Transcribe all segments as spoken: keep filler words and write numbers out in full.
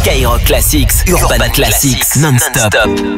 Skyrock Classics, Urban Classics, non-stop.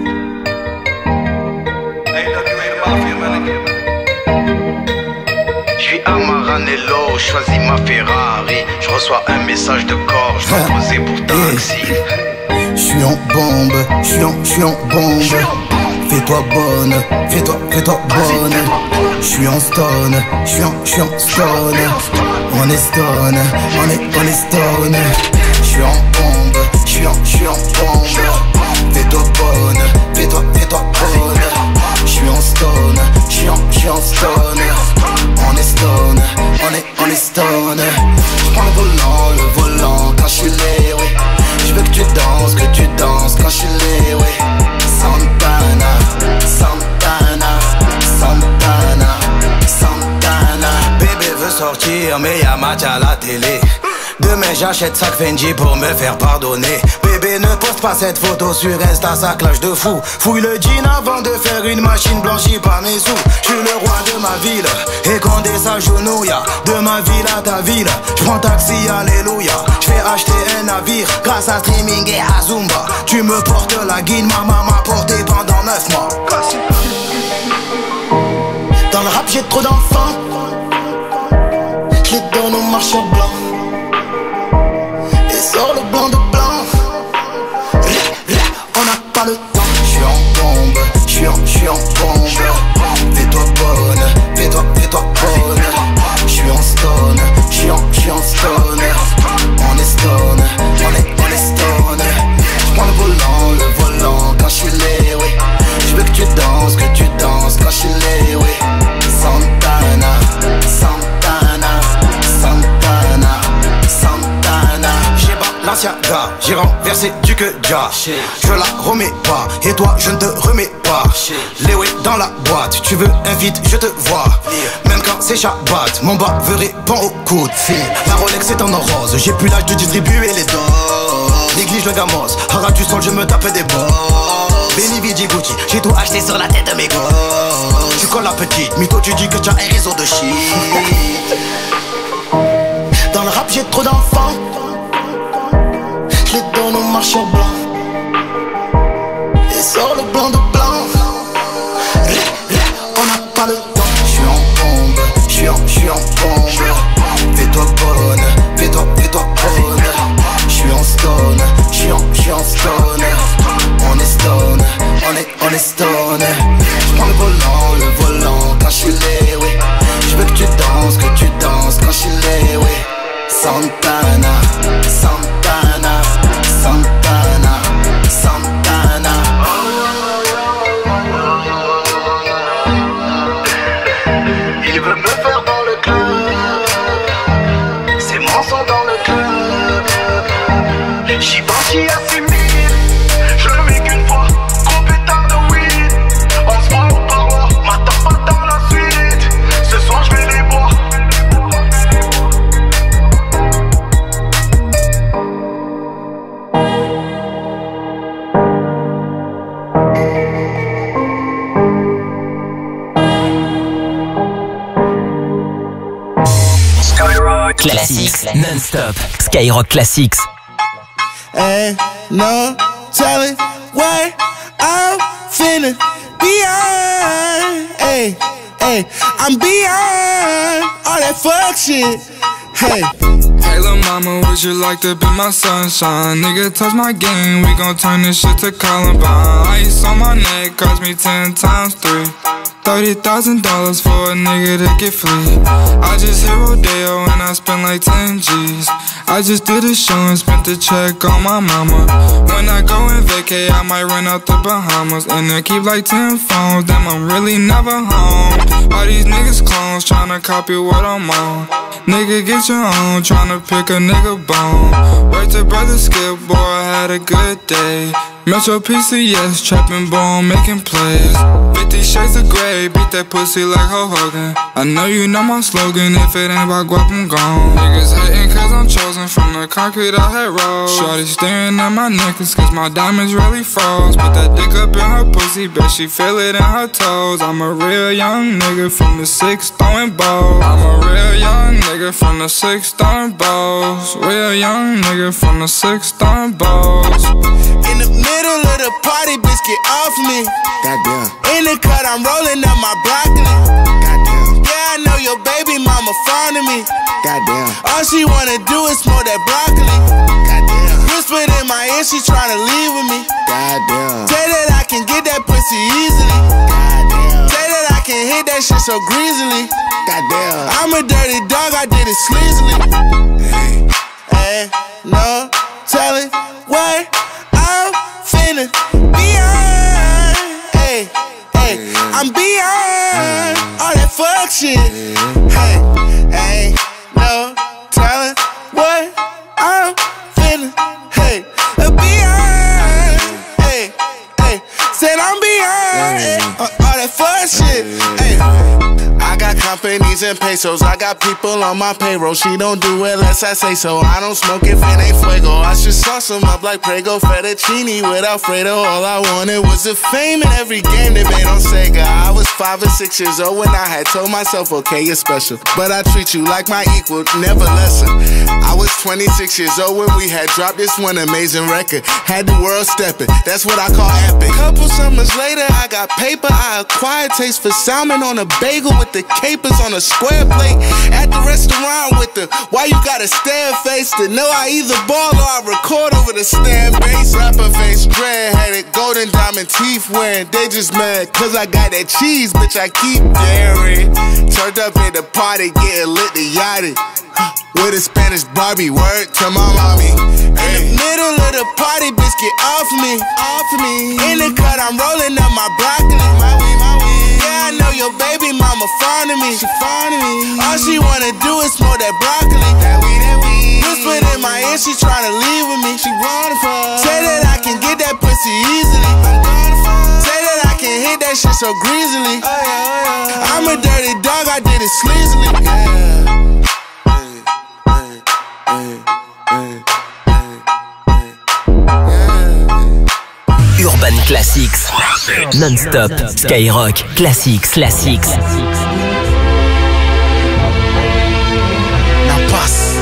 J'suis à Maranello, choisis ma Ferrari. J'reçois un message de corps, j'dois poser pour taxi. J'suis en bombe, j'suis en, j'suis en bombe. Fais-toi bonne, fais-toi, fais-toi bonne. J'suis en stone, j'suis en, j'suis en stone. On est stone, on est, on est stone. J'suis en bombe, j'suis en, j'suis en bombe. Fais-toi bonne, fais-toi, fais-toi bonne. J'suis en stone, j'suis en, j'suis en stone. On est stone, on est, on est stone. J'prends le volant, le volant quand j'suis lé, oui. J'veux que tu danses, que tu danses quand j'suis lé, oui. Santana, Santana, Santana, Santana. Bébé veut sortir mais y'a match à la télé. Demain j'achète sac Fendi pour me faire pardonner. Bébé ne poste pas cette photo sur Insta, ça clash de fou. Fouille le jean avant de faire une machine blanchie par mes sous. J'suis le roi de ma ville et Condé s'agenouille. De ma ville à ta ville, j'prends taxi, alléluia. J'fais acheter un navire grâce à streaming et à Zumba. Tu me portes la guine, ma maman m'a porté pendant neuf mois. Dans le rap j'ai trop d'enfants, j'les donne au marchand blanc. Sors le blanc de blanc. On n'a pas le temps. J'suis en bombe, j'suis en, j'suis en bombe. Fais-toi bonne, fais-toi, fais-toi bonne. J'suis en stone, j'suis en, j'suis en stone. On est stone, on est, on est stone. J'prends le volant, le volant quand j'suis lé, oui. J'veux que tu danses, que tu danses quand j'suis lé, oui. Santana, Santana, Santana, Santana. L'ancien gars, j'ai renversé du que déjà. Je la remets pas, et toi je ne te remets pas. Léo est dans la boîte, tu veux un vide, je te vois. Même quand c'est Shabbat, mon bas veut répondre au coup de fil. La Rolex est en rose, j'ai plus l'âge de distribuer les doses. Néglige le gamos, hara du sol, je me tape des boss. Benny Vidi Gucci, j'ai tout acheté sur la tête de mes gosses. Tu colles la petite, mytho tu dis que tu as un réseau de shit. Dans le rap j'ai trop d'enfants, je les donne au marchand blanc. Et sors le blanc de blanc. On n'a pas le temps. J'suis en bombe, j'suis en, j'suis en bombe. Fais-toi bonne, fais-toi, fais-toi bonne. J'suis en stone, j'suis en, j'suis en stone. On est stone, on est, on est stone. J'prends le volant, le volant quand j'suis lé, oui. J'veux que tu danses, que tu danses quand j'suis lé, oui. Santana, Santana, Santana, Santana. Il veut me faire dans le club, c'est mon son dans le club. J'y pense, j'y assimile, je le vis qu'une fois, gros pétard de weed. On se voit aux parois, m'attends pas dans la suite. Ce soir je vais les boire. Classics, non-stop. Skyrock Classics. Ain't no telling what I'm feeling beyond. Hey, hey, I'm beyond all that fuck shit. Hey. Hey lil' mama, would you like to be my sunshine? Nigga, touch my game, we gon' turn this shit to Columbine. Ice on my neck, cost me ten times three. Thirty thousand dollars for a nigga to get free. I just hit Rodeo and I spent like ten G's. I just did a show and spent the check on my mama. When I go and vacay, I might rent out the Bahamas. And I keep like ten phones, damn I'm really never home. All these niggas clones tryna copy what I'm on. Nigga get your own, tryna pick a nigga bone. Word to brother Skip, boy I had a good day. Metro P C S, trapping bone, making plays. Fifty shades of grey, beat that pussy like Hulk Hogan. I know you know my slogan, if it ain't about guap, I'm gone. Niggas hating cause I'm chosen, from the concrete I had rolled. Shorty staring at my necklace cause my diamonds really froze. Put that dick up in her pussy, bet she feel it in her toes. I'm a real young nigga from the six throwing balls. I'm a real young nigga from the six throwing balls. Real young nigga from the six throwing balls. In the middle of the party, bitch, get off me. Goddamn. In the cut, I'm rolling up my broccoli. Goddamn. Yeah, I know your baby mama fond of me. Goddamn. All she wanna do is smoke that broccoli. Goddamn. Whispered in my ear, she tryna leave with me. Goddamn. Say that I can get that pussy easily. Goddamn. Say that I can hit that shit so greasily. Goddamn. I'm a dirty dog, I did it sleazily. Hey. Hey, no telling what I'm finna be on. Hey, hey, I'm beyond all that fuck shit. Hey, hey, no telling what I'm finna. Hey, beyond. Hey, hey, said I'm beyond all that fuck shit. Hey. I got companies and pesos, I got people on my payroll. She don't do it unless I say so. I don't smoke if it ain't fuego. I should sauce them up like Prego fettuccine with Alfredo. All I wanted was the fame in every game they made on Sega. I was five or six years old when I had told myself, okay, you're special, but I treat you like my equal, never lesser. I was twenty-six years old when we had dropped this one amazing record. Had the world stepping, that's what I call epic. Couple summers later, I got paper. I acquired taste for salmon on a bagel with the capers on a square plate. At the restaurant with the why you gotta stare face to know I either ball or I record over the stand base. Rapper face, dread-headed, golden diamond teeth wearing. They just mad cause I got that cheese, bitch, I keep daring. Turned up at the party, getting lit to yachty. With a Spanish Barbie, word to my mommy. In the middle of the party, bitch, get off me, off me. In the cut, I'm rolling up my broccoli. My weed, my weed. Yeah, I know your baby mama fond of me. She fond of me. All she wanna do is smoke that broccoli. That weed, that weed. Whispered in my ear, she tryna leave with me. She wanna fuck. Say that I can get that pussy easily. I'm gonna fuck. Say that I can hit that shit so greasily. Oh, yeah, oh, yeah. I'm a dirty dog, I did it sleazily. Yeah. Urban Classics, non-stop, Skyrock, Classics, Classics. La passe.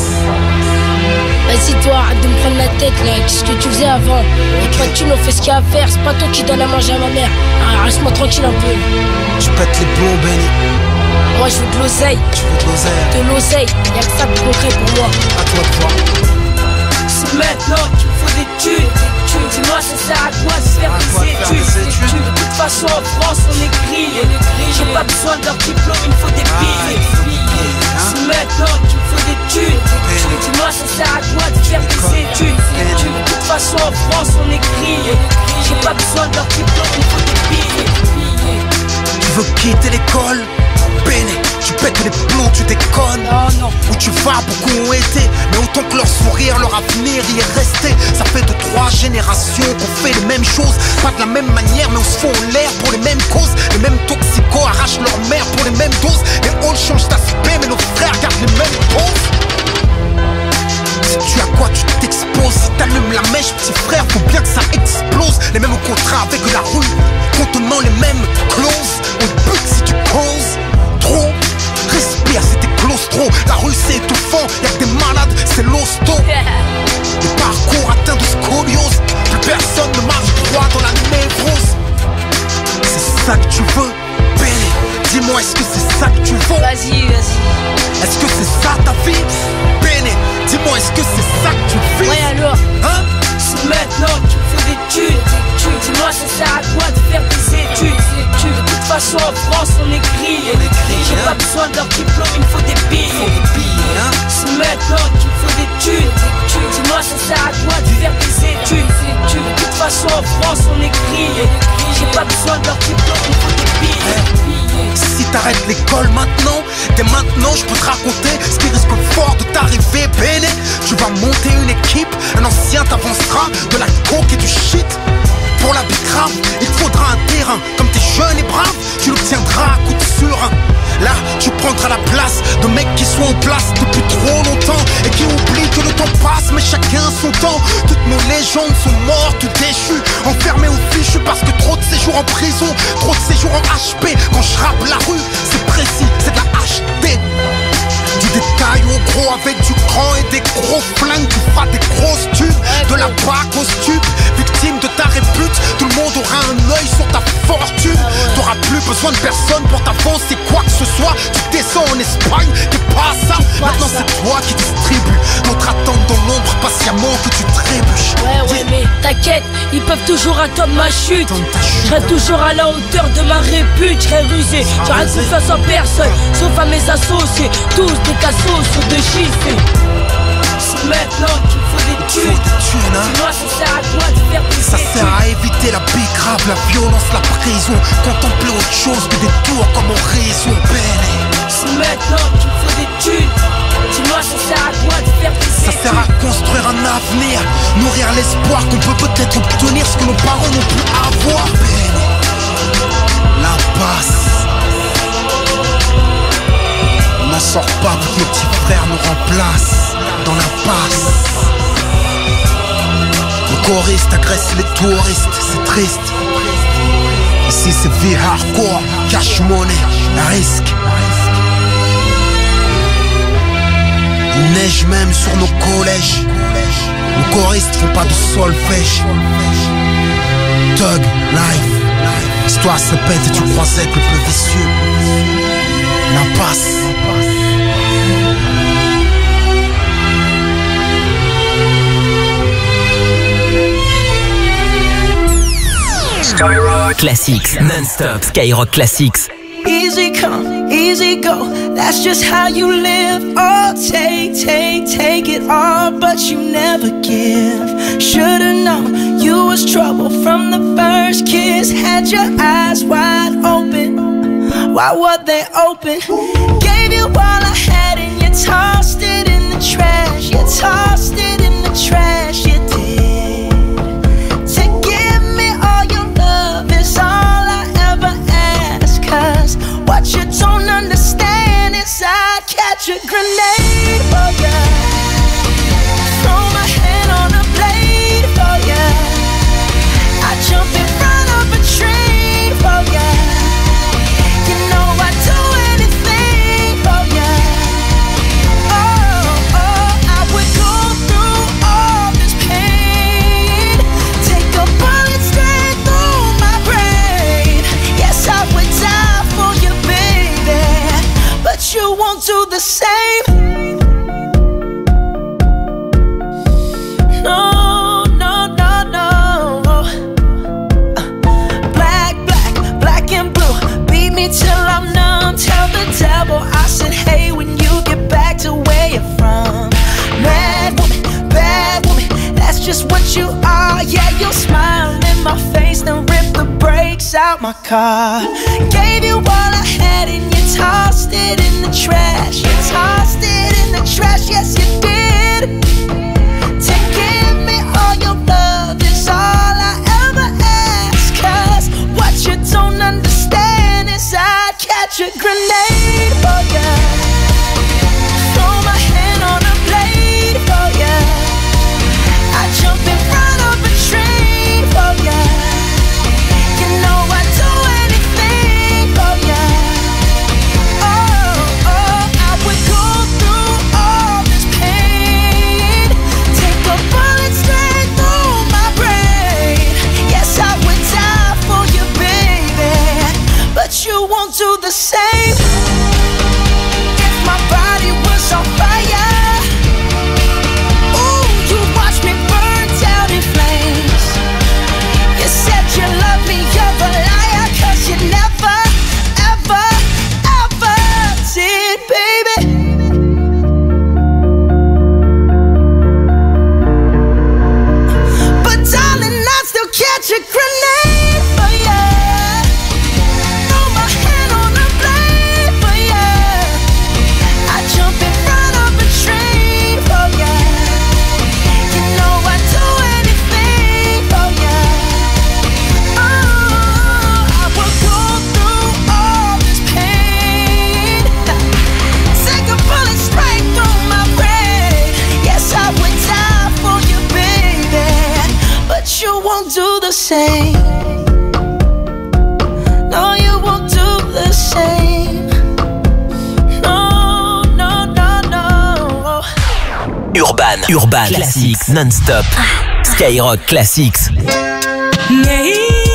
Vas-y toi, arrête de me prendre la tête là, qu'est-ce que tu faisais avant? Et pas de thunes, on fait ce qu'il y a à faire, c'est pas toi qui donne à manger à ma mère. Ah, reste-moi tranquille un peu. Tu pètes les plombs, Benny. Moi je veux de l'oseille. Tu veux de l'oseille? De l'oseille, y'a que ça de concret pour moi. À toi de voir. C'est maintenant qu'il me faut des thunes. Dis-moi ça sert à quoi de faire des études? De toute façon en France on est grillé. J'ai pas besoin de leur diplôme, il me faut des billets. C'est maintenant qu'il me faut des thunes. Dis-moi ça sert à quoi de faire des études? De toute façon en France on est grillé. J'ai pas besoin de leur diplôme, il me faut des billets. Tu veux quitter l'école? Béné, tu pètes les plombs, tu déconnes. Non, non. Où tu vas, beaucoup ont été, mais autant que leur sourire, leur avenir y est resté. Ça fait deux, trois générations qu'on fait les mêmes choses, pas de la même manière, mais on se fout en l'air pour les mêmes causes. Les mêmes toxicos arrachent leur mère pour les mêmes doses. Les halls changent d'aspect, mais nos frères gardent les mêmes poses. Si tu as quoi, tu t'exposes. Si t'allumes la mèche, petit frère, faut bien que ça explose. Les mêmes contrats avec la rue, contenant les mêmes clauses. On bute si tu causes trop. Respire, c'était claustro. La rue c'est étouffant, y'a que des malades, c'est l'hosto. Le parcours atteint de scoliose. Plus personne ne marche droit dans la névrose. C'est ça que tu veux, Benny? Dis-moi, est-ce que c'est ça que tu veux? Vas-y, vas-y. Est-ce que c'est ça ta vie, Benny? Dis-moi, est-ce que c'est ça que tu vis? Ouais alors, hein? C'est maintenant qu'il me faut des thunes. Dis-moi ça sert à quoi de faire des études? De toute façon en France on est grillé. J'ai pas besoin de leur diplôme, il me faut des billets. C'est maintenant qu'il me faut des thunes. Dis-moi ça sert à quoi de faire des études? De toute façon en France on est grillé. J'ai pas besoin de leur diplôme, il me faut des billets. Si t'arrêtes l'école maintenant, dès maintenant je peux te raconter ce qui risque fort de t'arriver, Béné. Tu vas monter une équipe, un ancien t'avancera de la coke et du shit. terrain. Comme t'es jeune et brave, tu l'obtiendras à coup de serein. Là, tu prendras la place de mecs qui sont en place depuis trop longtemps et qui oublient que le temps passe, mais chacun son temps. Toutes nos légendes sont mortes ou déchues, enfermées ou fichues parce que trop de séjours en prison, trop de séjours en H P. Quand je rappe la rue, c'est précis, c'est de la H D. Du détail au gros avec du cran et des gros flingues, tu feras des grosses tubes. De la bac au stup, victime de ta répute, tout le monde aura un œil sur ta fortune. T'auras plus besoin de personne pour t'avancer quoi que ce soit. Tu descends en Espagne, t'es pas ça. Maintenant c'est toi qui distribue. D'autres attendent dans l'ombre patiemment que tu trébuches. Ouais ouais mais t'inquiète, ils peuvent toujours attendre ma chute. Je serai toujours à la hauteur de ma répute. Je serai rusé, j'aurai confiance en personne, sauf à mes associés. Tous des cassos sur de chiffres. C'est maintenant qu'il faut des thunes. Sinon ça sert à quoi de faire des Ça sert à éviter la bicrave, la violence, la prison. Contempler autre chose que des tours comme horizon. C'est maintenant qu'il faut des thunes. Dis-moi ça sert à quoi de faire des Ça sert à construire un avenir, nourrir l'espoir qu'on peut peut-être obtenir ce que nos parents n'ont pu avoir. L'impasse. On n'en sort pas pour que nos petits frères nous remplacent dans l'impasse. Les choristes agressent les touristes, c'est triste. Ici c'est vie hardcore, cash money, risque. Il neige même sur nos collèges. Nos choristes font pas de solfège. Thug life. L'histoire se répète et tu croisais que le plus vicieux. L'impasse. Skyrock Classics, non-stop Skyrock Classics. Easy come, easy go, that's just how you live. Oh, take, take, take it all, but you never give. Should've known you was trouble from the first kiss. Had your eyes wide open, why were they open? Gave you all I had and you tossed it in the trash. You tossed it in the trash, you did. To give me all your love is all I ever ask. Cause what you don't understand is I'd catch a grenade for ya, throw my hand on a blade for ya, I jump in front of a train for ya. You know I'd do anything for ya. Oh, oh, I would go through all this pain, take a bullet straight through my brain. Yes, I would die for you, baby, but you won't do the same. No, no, no, no. Uh, black, black, black and blue, beat me till I'm numb. Tell the devil I said hey when you get back to where you're from. Mad woman, bad woman, that's just what you are. Yeah, you'll smile in my face, then rip the brakes out my car. Gave you all I had and you tossed it in the trash. You tossed it in the trash, yes you did. To give me all your love is all I ever ask. Cause what you don't understand is I'd catch a grenade for ya, throw my hand on a blade for ya, I jump in front of a train for ya. You know I'd do anything for ya. Oh, oh, I would go through all this pain, take a bullet straight through my brain. Yes, I would die for you, baby, but you won't do the same. If my body was on fire, ooh, you watch me burn down in flames. You said you love me, you're a liar, cause you never, ever, ever did, baby. But darling, I'd still catch a grenade for ya, throw my hand on a blade for ya, I jump in front of a train for ya. You know I'd do anything for ya. Oh, I won't do the same. No, you won't do the same. No, no, no, no. Urban, Urban Classics non-stop. Skyrock Classics. Yeah.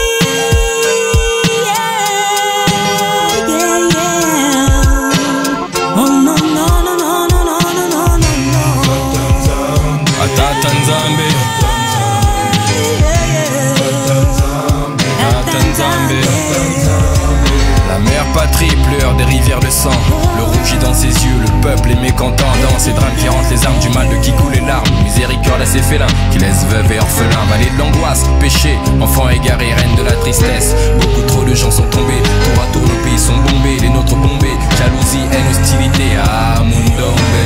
Patrie pleure des rivières de sang. Le rougit dans ses yeux, le peuple est mécontent. Dans ces drames qui rentrent les armes du mal de qui coule les larmes. Miséricorde à ces félins qui laissent veuves et orphelins. Vallée de l'angoisse, péché, enfants égarés, reine de la tristesse. Beaucoup trop de gens sont tombés. Tour à tour nos pays sont bombés, les nôtres bombés. Jalousie, haine, hostilité, ah Mundombe.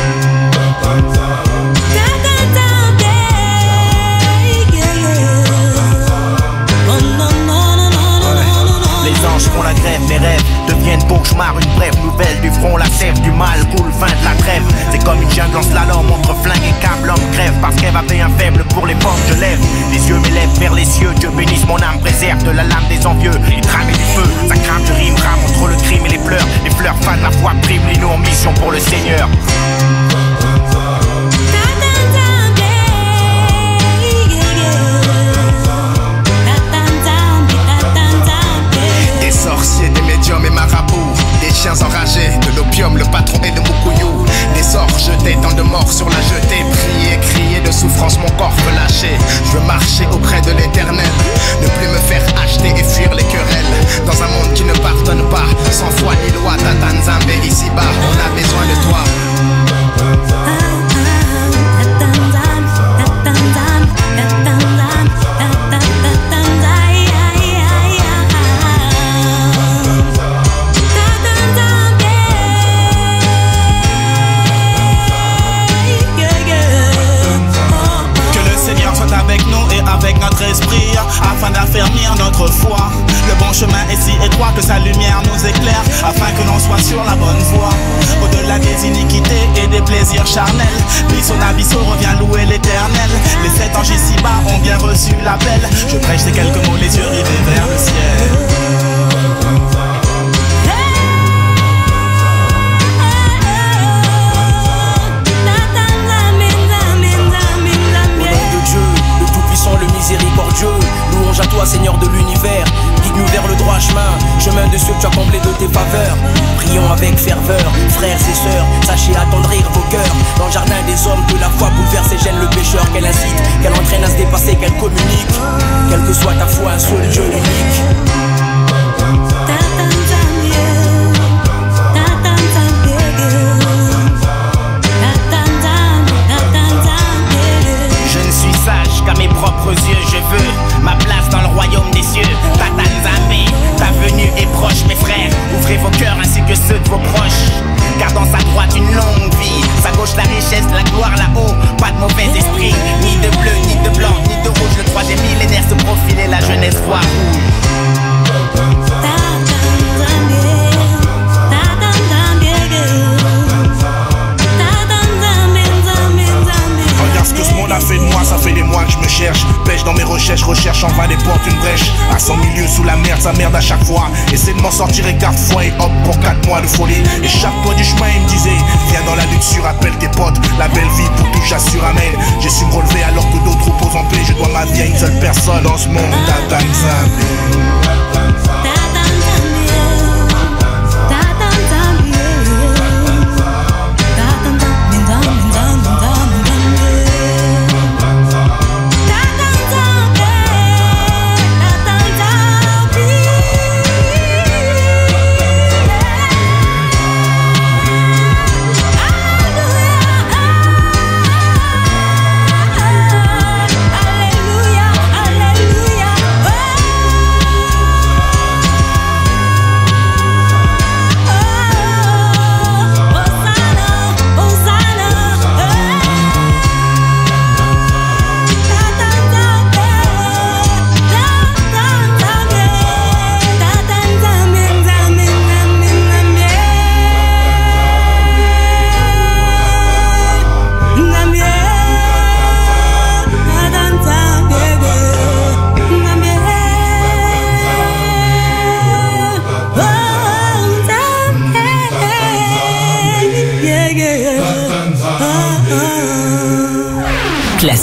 Les anges font la grève, les rêves deviennent cauchemars. Une brève nouvelle du front, la sève du mal coule, fin de la trêve. C'est comme une jungle en slalom, entre flingue et câble. L'homme crève parce qu'elle avait un faible pour les pommes. Je lève les yeux, m'élève vers les cieux. Dieu bénisse mon âme, préserve de la lame des envieux. Les trames et du feu, ça crame, je rime, rame entre le crime et les pleurs. Les fleurs fanent la foi, prime, les nous en mission pour le Seigneur. Sorciers, des médiums et marabouts, des chiens enragés, de l'opium, le patron et le moukouyou. Des sorts jetés, tant de morts sur la jetée. Prier, crier de souffrance, mon corps veut lâcher. Je veux marcher auprès de l'éternel, ne plus me faire acheter et fuir les querelles. Dans un monde qui ne pardonne pas, sans foi ni loi, Tata Nzambe, ici-bas, on a besoin de toi. Avec notre esprit, afin d'affermir notre foi. Le bon chemin est si étroit que sa lumière nous éclaire, afin que l'on soit sur la bonne voie. Au-delà des iniquités et des plaisirs charnels, puis son abysso revient louer l'éternel. Les sept anges ici-bas ont bien reçu l'appel. Je prêche ces quelques mots, les yeux rivés vers le ciel. Le miséricordieux, louange à toi Seigneur de l'univers. Guide-nous vers le droit chemin, chemin de ceux que tu as comblés de tes faveurs. Prions avec ferveur, frères et sœurs, sachez attendrir vos cœurs. Dans le jardin des hommes que la foi bouleverse et gêne le pécheur. Qu'elle incite, qu'elle entraîne à se dépasser, qu'elle communique. Quelle que soit ta foi, un seul Dieu unique. Qu'à mes propres yeux je veux ma place dans le royaume des cieux. Tata Nzambe, ta venue est proche mes frères. Ouvrez vos cœurs ainsi que ceux de vos proches. Car dans sa droite une longue vie, sa gauche la richesse, la gloire là-haut. Pas de mauvais esprit, ni de bleu, ni de blanc, ni de rouge. Le troisième millénaire se profile et la jeunesse voit rouge. Ce que ce monde a fait de moi, ça fait des mois que je me cherche. Pêche dans mes recherches, recherche en vain des portes, une brèche. À cent milieux sous la merde, ça merde à chaque fois. Essaie de m'en sortir et garde foi et hop pour quatre mois de folie. Et chaque fois du chemin il me disait, viens dans la luxure, appelle tes potes. La belle vie pour tout j'assure, amen. J'ai su me relever alors que d'autres reposent en paix. Je dois ma vie à une seule personne dans ce monde, Tata Nzambe.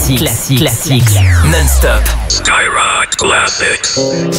Classics, classics, classics, non-stop. Skyrock Classics.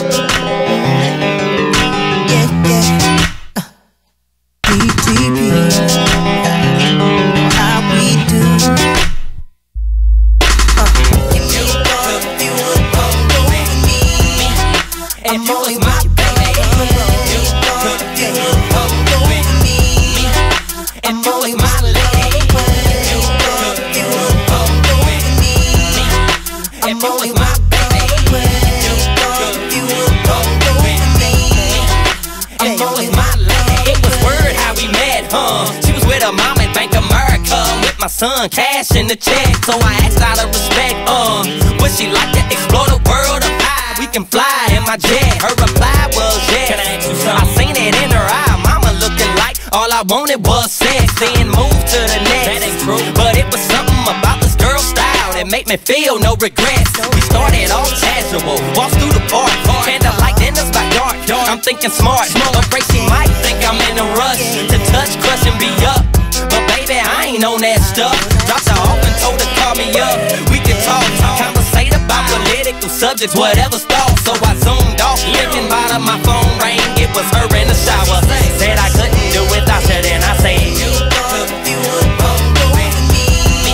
Son, cash in the check, so I asked out of respect, um would she like to explore the world of high? We can fly in my jet. Her reply was yes. Can I ask you something? I seen it in her eye, mama looking like all I wanted was sex. Then moved to the next. That ain't true. But it was something about this girl's style that made me feel no regrets. We started off casual, walked through the park, candlelight dinners by dark. I'm thinking smart, afraid she might think I'm in a rush to touch, crush, and be up. But baby, I ain't on that stuff. Dropped her off and told her call me up. We can talk, conversate about political subjects, whatever's thought. So I zoomed off, looking bottom, my phone rang. It was her in the shower. Said I couldn't do without her, then I said you could, you would come with me.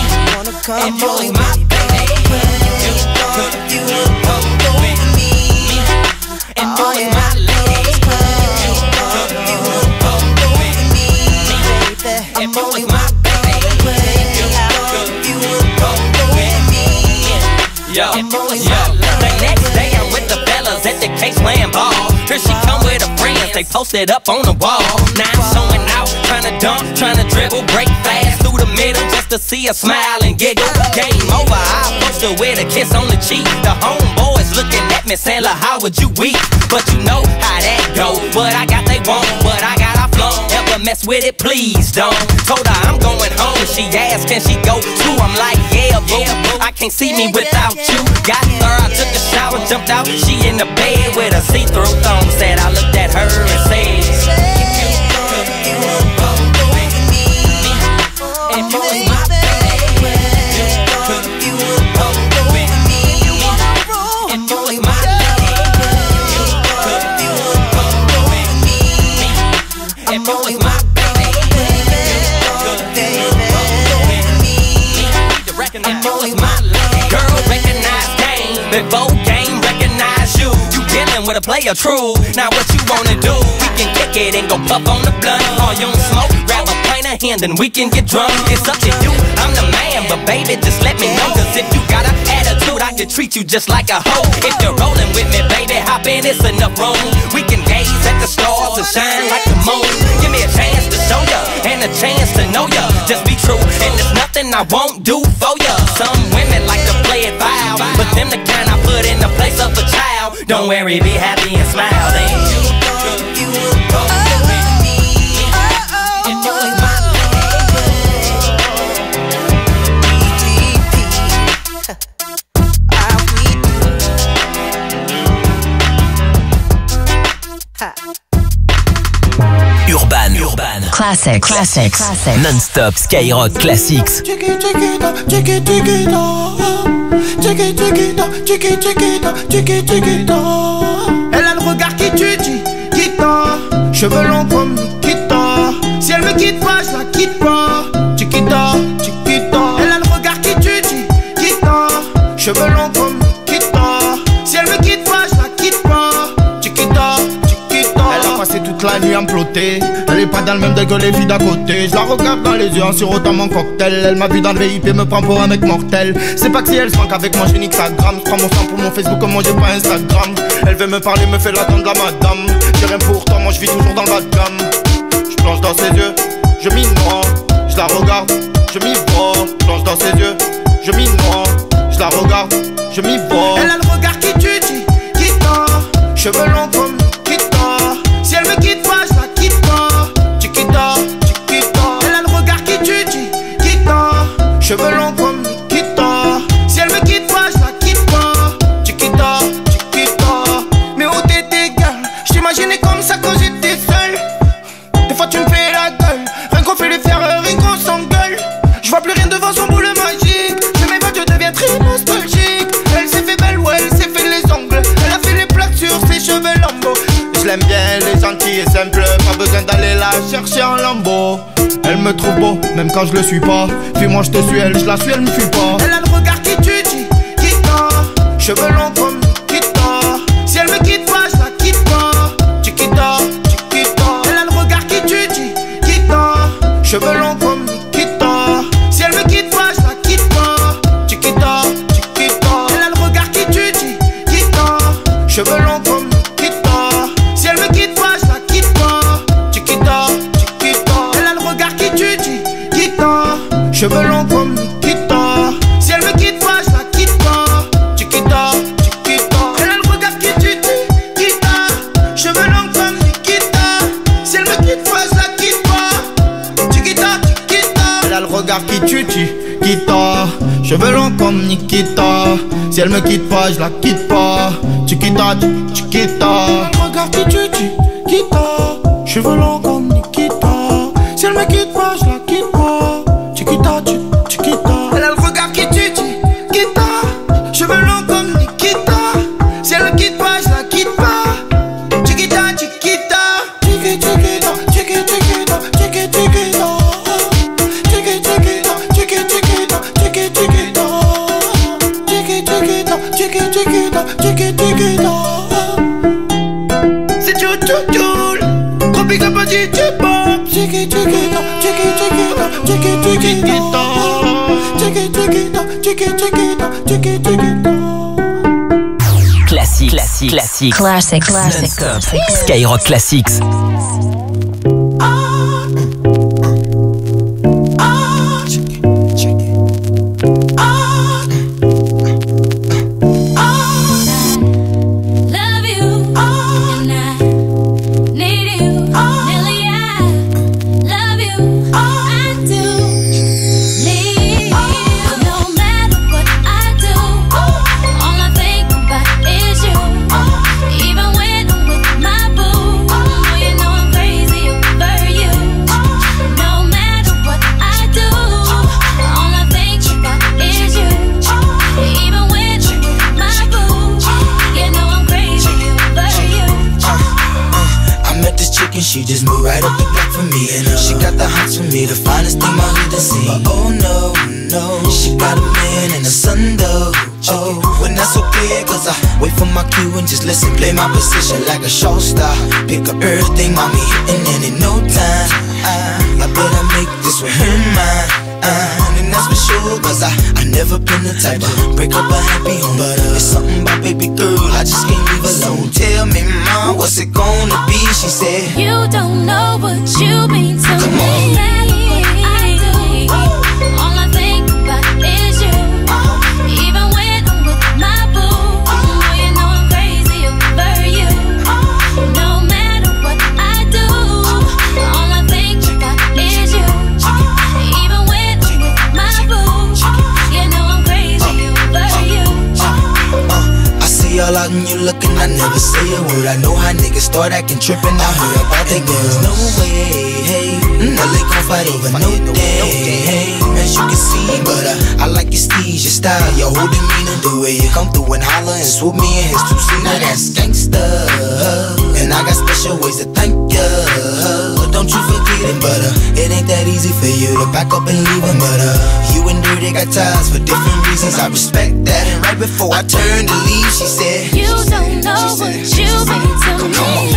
And boy, my baby, you could, you would come with me. And boy, my lady, you could, you would come with me. And boy, my baby, you could, you would come with me. Yo, yo, the next day I'm with the fellas at the K-Slam ball. Here she come with her friends, they posted up on the wall. Now I'm showing out, trying to dunk, trying to dribble, break fast through the middle just to see her smile and giggle. Game over, I post her with a kiss on the cheek. The homeboys looking at me saying, look, how would you weep? But you know how that go. What I got they want, what I got I flung. Ever mess with it, please don't. Told her I'm going home, she asked can she go too? I'm like, yeah, boo, I can't see me without you. Got her, I took a shower, jumped out. She in the bed with a see-through thumb. Said I looked at her and said, you would come with me. And boy, my baby, you would come with me. And boy, my lady, you would come with me. And boy, my baby, you would come with me. And boy, my lady, girl, recognize game before game recognize you. You dealing with a player true. Now what you wanna do? We can kick it and go puff on the blunt. Or you don't smoke, grab a pint of hand and we can get drunk. It's up to you, I'm the man, but baby just let me know. Cause if you got an attitude, I can treat you just like a hoe. If you're rolling with me, baby, hop in, it's enough room. We can gaze at the stars and shine like the moon. Give me a chance to show ya, and a chance to know ya. Just be true, and there's nothing I won't do for ya. Some women like to play it foul, but them the kind I put in the place of a child. Don't worry, be happy and smile. Then you, you, you come with me. And boy, my Urban, Urban, Classic, Classic, Classic, Non-Stop, Skyrock Classics. Chiquita, chiquita, chiquita, chiquita, chiquita. Elle a le regard qui tue, chiquita. Cheveux longs comme Nikita. Si elle me quitte pas, je la quitte pas. Chiquita, chiquita. Elle a le regard qui tue, chiquita. Cheveux longs comme Nikita. Si elle me quitte pas, je la quitte pas. Chiquita, chiquita. Elle a passé toute la nuit à me plotter. Elle est pas dans le même degré que les filles d'à côté. Je la regarde dans les yeux en sirotant mon cocktail. Elle m'a vu dans le V I P, me prend pour un mec mortel. C'est pas que si elle se manque avec moi, je nique sa gramme. Je prends mon sang pour mon Facebook, comme moi j'ai pas Instagram. Elle veut me parler, me fait l'attendre la madame. J'ai rien pour toi, moi je vis toujours dans le bas de gamme. Je plonge dans ses yeux, je m'y noie. Je la regarde, je m'y vois. Je plonge dans ses yeux, je m'y noie. Je la regarde, je m'y vois. Elle a le regard qui tue, qui t'a. Cheveux longs comme Kita. Si elle me quitte pas, je la quitte pas. Chiquita, chiquita. Elle a le regard qui tue, Kita. Cheveux longs comme Nikita. Si elle me quitte pas, je la quitte pas. Chiquita, chiquita. Mais où t'étais, gueule? Je t'imaginais comme ça quand j'étais seul. Des fois tu me fais la gueule. Rien qu'on fait les faire, rien qu'on s'engueule. Je vois plus rien devant son boule magique. Je m'évade, je deviens très besoin d'aller la chercher en lambeau. Elle me trouve beau, même quand je le suis pas. Fais-moi je te suis, elle, je la suis, elle me fuit pas. Elle a le regard qui tue, qui t'a. Cheveux longs comme Nikita. Si elle me quitte pas, je la quitte pas. Chiquita, Chiquita. Elle a le regard qui tue, qui t'a. Cheveux longs comme Nikita. Si elle me quitte pas, je la quitte pas. Chiquita, Chiquita. Elle a le regard qui tue, qui t'a. Cheveux longs comme Nikita. Si elle me quitte pas, je la quitte pas. Chiquita, Chiquita. Elle a le regard qui tue, qui t'a. Cheveux longs comme Nikita. Si elle me quitte pas, je la quitte pas. Chiquita, Chiquita. Elle a le regard qui tue, qui t'a. Cheveux longs comme Nikita. Si elle me quitte pas, je la quitte pas. Chiquita, Chiquita. Elle a le regard qui tue, qui t'a. Cheveux longs comme Nikita. Si elle me quitte pas, je la quitte pas. Chiquita, Chiquita. Elle a le regard qui tue, qui t'a. Cheveux longs comme Nikita. Si elle me quitte pas, je la quitte pas. Chiquita, Chiquita. Elle a le regard qui tue, qui t'a. Cheveux longs comme Nikita. Si elle me quitte pas, je la quitte pas. Chiquita, Chiquita. Chiquita, Chiquita, Chiquita, Chiquita, Chiquita. Chiquita, Chiquita, Chiquita, Chiquita. Chiquita, Chiquita, Chiquita, Chiquita, Chiquita. C'est tout, tout, tout. Gros big up à D J Bob. Chiquita, Chiquita, Chiquita, Chiquita, Chiquita. Chiquita, Chiquita, Chiquita, Chiquita. Classique, classique, classique, Classic, classic. Non-stop. Skyrock Classics. She just moved right up the block for me, and uh, she got the hots for me, the finest thing my hood has seen. But oh no, no, she got a man and a son though. Oh, when that's so clear, cause I wait for my cue and just listen, play my position like a show star. Pick up everything, mommy hitting, and in no time, I, I better make this with her mine. Uh, and that's for sure, cause I, I never been the type to break up a happy home. But uh, it's something about baby girl, I just can't leave alone. Tell me, mom, what's it gonna be? She said, you don't know what you mean to Come me. on. I do. All I think about is you. Even when I'm with my boo, oh, you know I'm crazy over you. No matter what I do, all I think about is you. Even when I'm with my boo, you know I'm crazy over you. Uh, I see all out and you looking, I never say a word. I know how niggas start acting trippin'. I heard about they girls. No way, hey, now they gon' fight over no day, hey, as you can see. But uh, I like your steez, your style, your whole demeanor, the way you come through and holler and swoop me in his two-seater. Now that's gangsta, and I got special ways to thank ya. Don't you forget it, but uh, it ain't that easy for you to back up and leave him. But uh, you and Dirty got ties for different reasons. I respect that. And right before I turned to leave, she said, you don't know what you mean to me. Come on.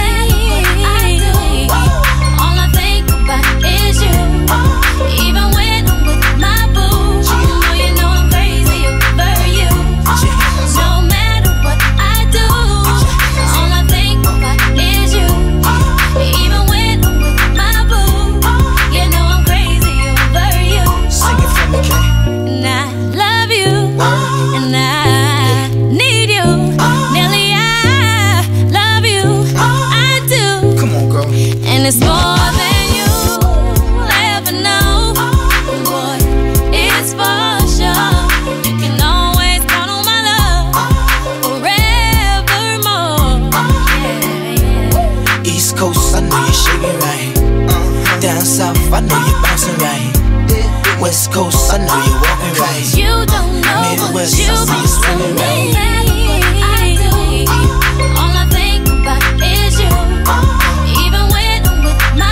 I do. All I think about is you. Even when I'm with my boo, oh, you know I'm crazy over you. No matter what I do, all I think about is you. Even when I'm with my boo, you know I'm crazy over you. Sing it for me, Kay. And I love you, and I need you. Nelly, I love you, I do. Come on, girl. And it's more than you'll ever know. Boy, it's for sure. You can always count on my love forevermore. Yeah, yeah. East Coast, I know you're shaking right. Uh, down south, I know you're bouncing right. West Coast, I know you're walking right. You don't know Midwest, what you I see you swimming mean to right. me. I do. All I think about is you. Even when I'm with my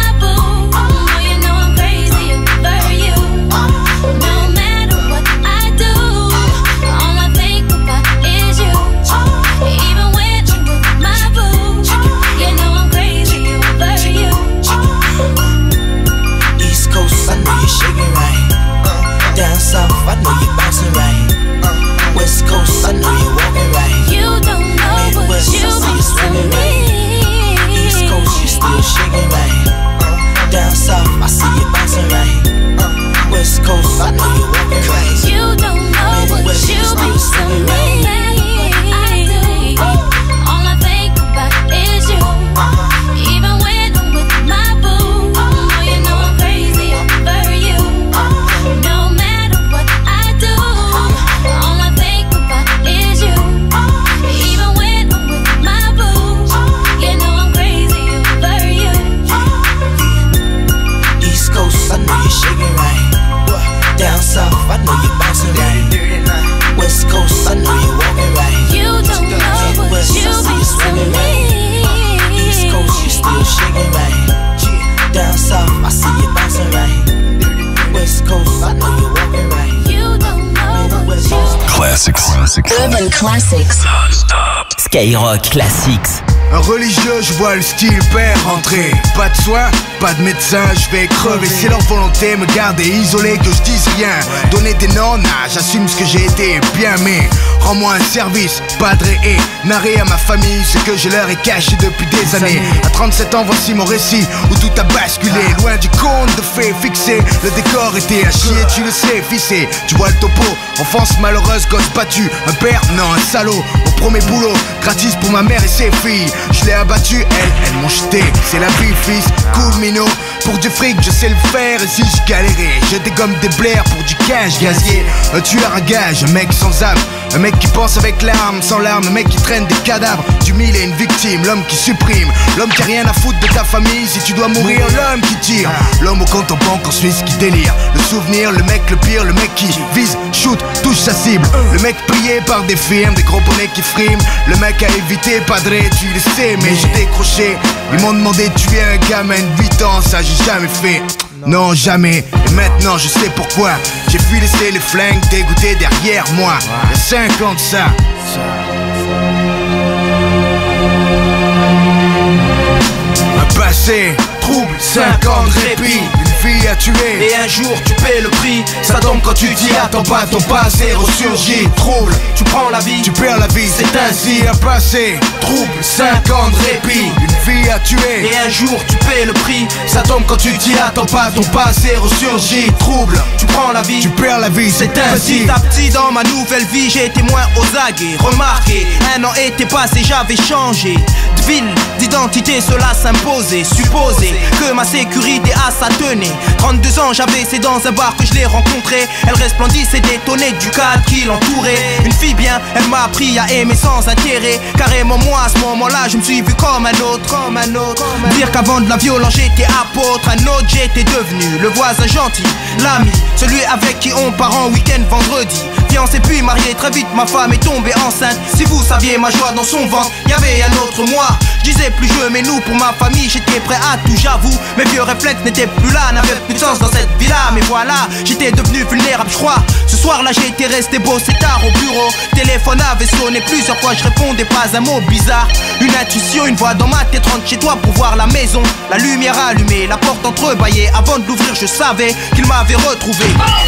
Classics. Skyrock Classics. Un religieux, je vois le style père rentrer. Pas de soins, pas de médecin, je vais crever. C'est leur volonté, me garder isolé, que je dise rien. Donner des noms, nah, j'assume ce que j'ai été, bien mais rends-moi un service, padre et narrer à ma famille ce que je leur ai caché depuis des années. À trente-sept ans, voici mon récit où tout a basculé. Loin du conte de fées fixé, le décor était à chier, tu le sais, fissé. Tu vois le topo, enfance malheureuse, gosse battu. Un père, non, un salaud. Au premier boulot, gratis pour ma mère et ses filles. Je l'ai abattu, elles, elles m'ont jeté. C'est la vie, fils, cool minot. Pour du fric, je sais le faire. Et si je galérais, je dégomme des blaires pour du cash gazier. Un tueur à gage, un mec sans âme. Un mec qui pense avec l'arme, sans larmes. Un mec qui traîne des cadavres, du mille et une victime. L'homme qui supprime, l'homme qui a rien à foutre de ta famille. Si tu dois mourir, l'homme qui tire. L'homme au compte en banque en Suisse qui délire. Le souvenir, le mec le pire, le mec qui vise, shoot, touche sa cible. Le mec plié par des firmes, des gros bonnets qui friment. Le mec à éviter, padré, tu le sais, mais j'ai décroché. Ils m'ont demandé de tuer un gamin de huit ans, ça j'ai jamais fait. Non, jamais. Et maintenant je sais pourquoi. J'ai fui laisser les flingues dégoûtés derrière moi. Il y a cinq ans de ça. Un passé trouble, cinq ans de répit. Vie à tuer. Et un jour tu paies le prix. Ça tombe quand tu t'y attends pas. Ton passé ressurgit. Trouble, tu prends la vie, tu perds la vie. C'est ainsi un passé. Trouble, cinq ans de répit. Une vie à tuer. Et un jour tu paies le prix. Ça tombe quand tu t'y attends pas. Ton passé ressurgit. Trouble, tu prends la vie, tu perds la vie. C'est ainsi. Petit à petit dans ma nouvelle vie, j'ai été moins aux aguets. Remarquez, un an était passé, j'avais changé de ville, d'identité, cela s'imposait. Supposer que ma sécurité à sa tenait. Trente-deux ans j'avais, c'est dans un bar que je l'ai rencontré. Elle resplendissait détonnée du cadre qui l'entourait. Une fille bien, elle m'a appris à aimer sans intérêt. Carrément moi à ce moment-là je me suis vu comme un autre, comme un autre. Dire qu'avant de la violence j'étais apôtre. Un autre j'étais devenu le voisin gentil, l'ami, celui avec qui on part en week-end vendredi. Fiancé puis marié, très vite ma femme est tombée enceinte. Si vous saviez ma joie dans son ventre, y'avait un autre moi. Je disais plus je mais nous pour ma famille, j'étais prêt à tout j'avoue. Mes vieux réflexes n'étaient plus là, n'avaient plus de sens dans cette vie-là. Mais voilà, j'étais devenu vulnérable je crois. Ce soir-là j'étais resté beau, c'est tard au bureau. Téléphone avait sonné plusieurs fois, je répondais pas un mot bizarre. Une intuition, une voix dans ma tête, rentre chez toi pour voir la maison. La lumière allumée, la porte entrebâillée. Avant de l'ouvrir je savais qu'il m'avait retrouvé.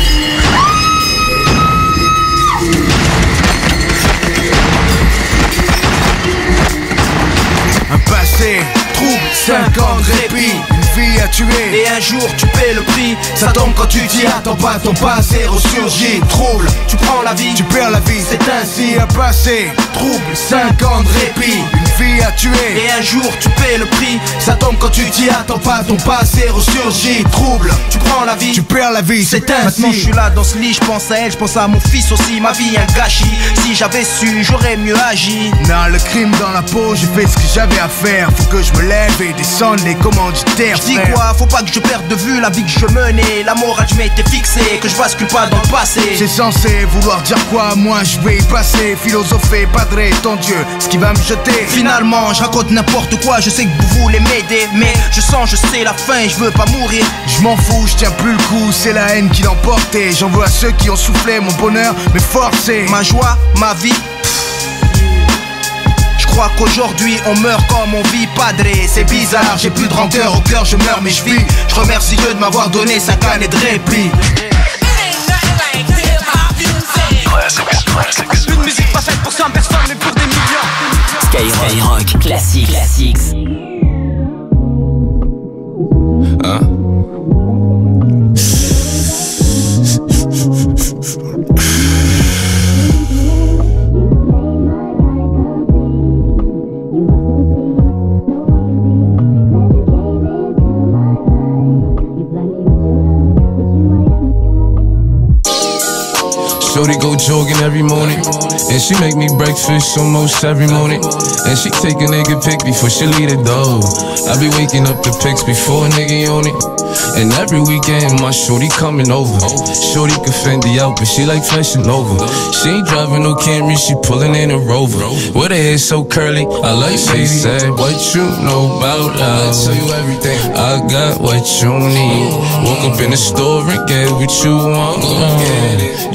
Un passé, trouble, cinq ans de répit. Une vie à tuer. Et un jour tu paies le prix. Ça tombe quand tu t'y attends pas. Ton passé ressurgit. Trouble, tu prends la vie, tu perds la vie. C'est ainsi un passé. Trouble, cinq ans de répit. Une vie à tuer. Et un jour tu paies le prix. Ça tombe quand tu t'y attends pas. Ton passé ressurgit. Trouble, tu prends la vie, tu perds la vie. C'est ainsi. Maintenant je suis là dans ce lit, je pense à elle, je pense à mon fils aussi. Ma vie un gâchis. Si j'avais su, j'aurais mieux agi. Non, le crime dans la peau, j'ai fait ce que j'avais à faire. Faut que je me lève et descende les commanditaires. Je dis quoi, faut pas que je perde de vue la vie que je menais. La morale je m'étais fixé, que je bascule pas dans le passé. C'est censé vouloir dire quoi, moi je vais y passer. Philosopher, padré, ton Dieu, ce qui va me jeter. Finalement je raconte n'importe quoi, je sais que vous voulez m'aider. Mais je sens, je sais la fin et je veux pas mourir. Je m'en fous, je tiens plus le coup, c'est la haine qui l'emportait. J'en veux à ceux qui ont soufflé mon bonheur, mais forcé. Ma joie, ma vie. Je crois qu'aujourd'hui on meurt comme on vit, padré. C'est bizarre, j'ai plus de rancœur au cœur, je meurs mais je vis. Je remercie Dieu de m'avoir donné cinq années de répit. Une musique pas faite pour cent personnes mais pour des millions. Skyrock, Skyrock Classics. Classics. Hein? Shorty go jogging every morning, and she make me breakfast almost every morning. And she take a nigga pic before she leave the door. I be waking up the pics before a nigga on it. And every weekend my shorty coming over. Shorty can Fendi out, but she like fashion over. She ain't driving no Camry, she pulling in a Rover. With her hair so curly, I like she said, what you know about love? I tell you everything. I got what you need. Woke up in the store and get what you want. You get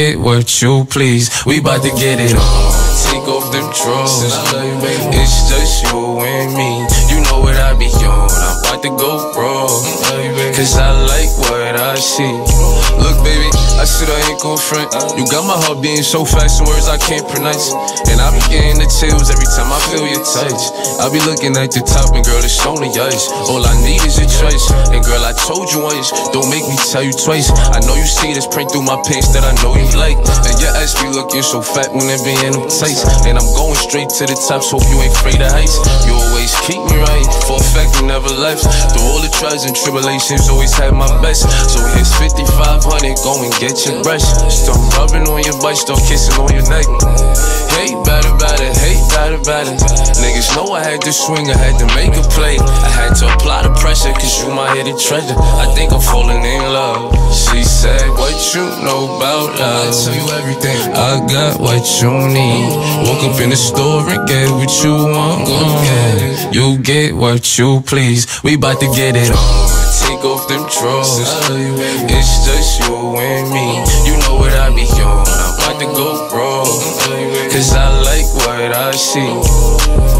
get what you please. We bout to get it on. Take off them drawers. It's just you and me. You know what I be on. I'm about to go wrong. Cause I like what I see. Look, baby, I said I ain't gon' front. You got my heart beating so fast, some words I can't pronounce. And I be getting the chills every time I feel your touch. I be looking at the top and girl, it's only ice. All I need is a choice. And girl, I told you once, don't make me tell you twice. I know you see this print through my pants that I know you like. And your ass be looking so fat when it be in them tights. And I'm going straight to the top, so hope you ain't afraid of heights. You always keep me right, for a fact you never left. Through all the trials and tribulations, always had my best. So here's fifty-five hundred, go and get your brush. Start rubbing on your butt, start kissing on your neck. Hate better, better, hate better, better. Niggas know I had to swing, I had to make a play. I had to apply the pressure, cause you my hidden treasure. I think I'm falling in love. She said, what you know about love? I tell you everything. I got what you need. Woke up in the store and get what you want. Yeah. You get what you please. We bout to get it on. Take off them drawers. It's just you and me. You know what I be on. I'm about to go wrong. Cause I like what I see.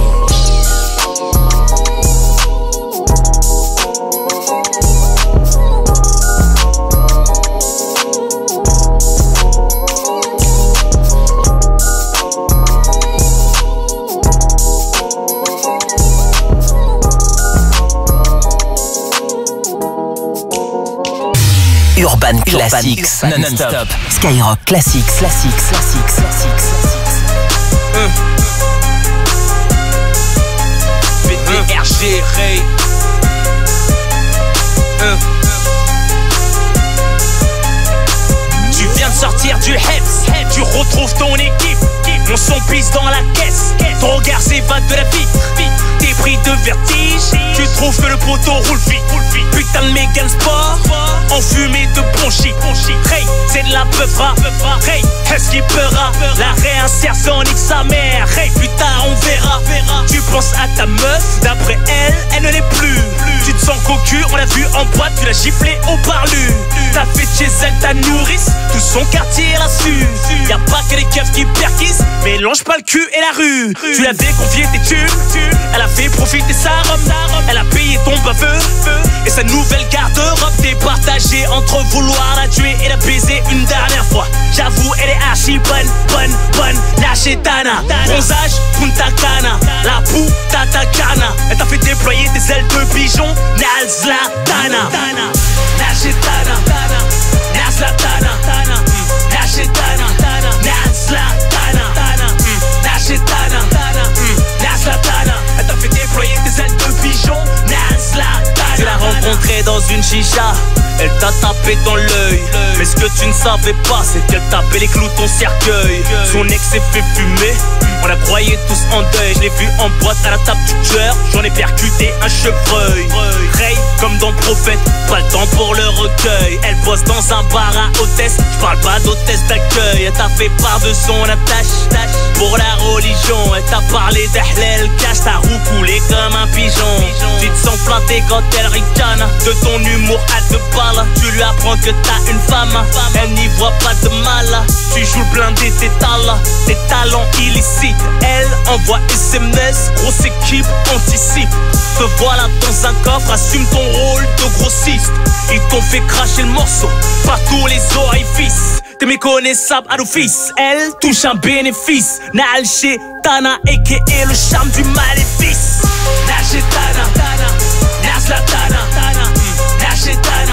Urban Classics, non-stop. Skyrock Classics, Classics, Classics, Classics. Euh. B D R G, Ray. Euh. Tu viens de sortir du Heps, tu retrouves ton équipe. Mon son pisse dans la caisse, ton regard s'évade de la vitre. T'es pris de vertige, tu trouves que le poteau roule vite. Putain de Mégane Sport, enfumé de bon shit. Hey, c'est de la peufra. Hey, est-ce qu'il peura? La réinsertion nique sa mère. Hey, putain, on verra. Tu penses à ta meuf, d'après elle, elle ne l'est plus. Tu te sens cocu, on l'a vu en boîte, tu l'as giflé au parlu. T'as fait de chez elle ta nourrice, tout son quartier l'a su. Y'a pas que les keufs qui perquissent, mélange pas le cul et la rue. Tu l'avais confié tes tubes, elle a fait profiter sa robe. Elle a payé ton baveux et sa nouvelle garde-robe. T'es partagé entre vouloir la tuer et la baiser une dernière fois. J'avoue, elle est archi bonne, bonne, bonne. La chetana, bronzage, Punta Cana. La puta cana. Elle t'a fait déployer tes ailes de pigeon. Nazlatana, la chetana, Nazlatana, la chetana, Nazlatana, la chetana, Nazlatana. Elle t'a fait déployer tes ailes de pigeon. Nazlatana. Tu l'as rencontrée dans une chicha, elle t'a tapé dans l'œil. Mais ce que tu ne savais pas, c'est qu'elle tapait les clous ton cercueil. Son ex s'est fait fumer, on la croyait tous en deuil. Je l'ai vu en boîte à la table du tueur, j'en ai percuté un chevreuil. Ray, comme dans Prophète, pas le temps pour le recueil. Elle bosse dans un bar à hôtesse, je parle pas d'hôtesse d'accueil. Elle t'a fait part de son attache pour la religion. Elle t'a parlé d'Ahlel, cache ta roue coulée comme un pigeon. Tu te sens planté quand elle ricane, de ton humour à deux balles. Tu lui apprends que t'as une femme, elle n'y voit pas de mal. Tu joues le blindé, tes talents, tes talents illicites. Elle envoie S M S, grosse équipe anticipe. Te voilà dans un coffre, assume ton rôle de grossiste. Ils t'ont fait cracher le morceau par tous les orifices. T'es méconnaissable à l'office, elle touche un bénéfice. Naal Chetana, a.k.a. le charme du maléfice. Naal Chetana, Nazlatana, Naal Chetana,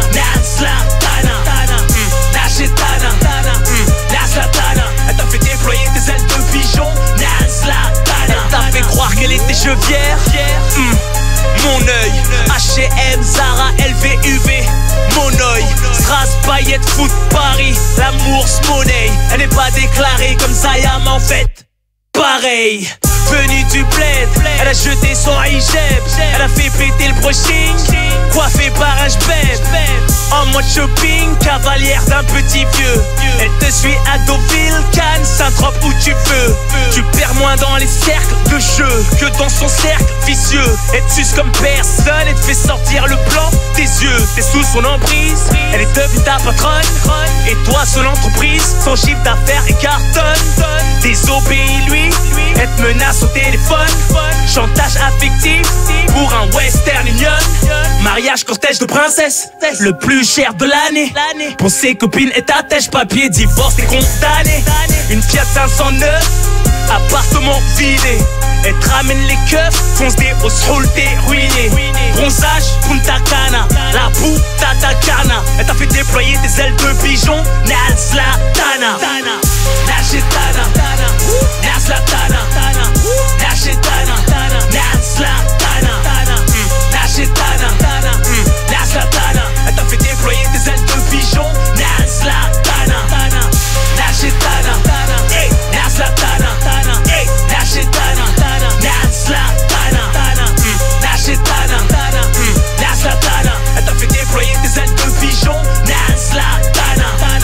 Nazlatana, Naal Chetana, Nazlatana. Elle t'a fait déployer tes ailes de pigeon. Nazlatana. Elle t'a fait croire qu'elle était chevière. mm. Mon œil, H et M, Zara, L V U V. Mon œil, Stras, Payette, Foot, Paris. L'amour, monnaie. Elle n'est pas déclarée comme Zayam en fait. Pareil, venue du bled, elle a jeté son hijab. Elle a fait péter le brushing, coiffée par un jbeb. En mode shopping, cavalière d'un petit vieux. Elle te suit à Deauville, Cannes, Saint-Tropez où tu veux. Tu perds moins dans les cercles de jeu que dans son cercle vicieux. Elle te suce comme personne et te fait sortir le blanc des yeux. T'es sous son emprise, elle est devenue ta patronne. Et toi seule entreprise, son chiffre d'affaires est cartonne. Désobéis-lui, elle te menace au téléphone. Chantage affectif pour un Western Union. Mariage cortège de princesse, le plus cher de l'année. Pour ses copines et ta tèche, papier, divorce et condamné. Une Fiat cinq cent neuf, appartement vidé. Elle te ramène les keufs, fonce des hausses, roule t'es ruiné. Bronzage, Punta Cana, la boue, Tata Cana. Elle t'a fait déployer des ailes de pigeon, Nazlatana. Nagetana, Nazlatana, Nagetana, Nazlatana, Nagetana, Nazlatana. Elle t'a fait déployer des ailes de pigeon, Nazlatana, Nagetana, hey, Nazlatana, hey, Nagetana, Nazlatana, Nagetana, Nazlatana. Elle t'a fait déployer des ailes de pigeon, Nazlatana.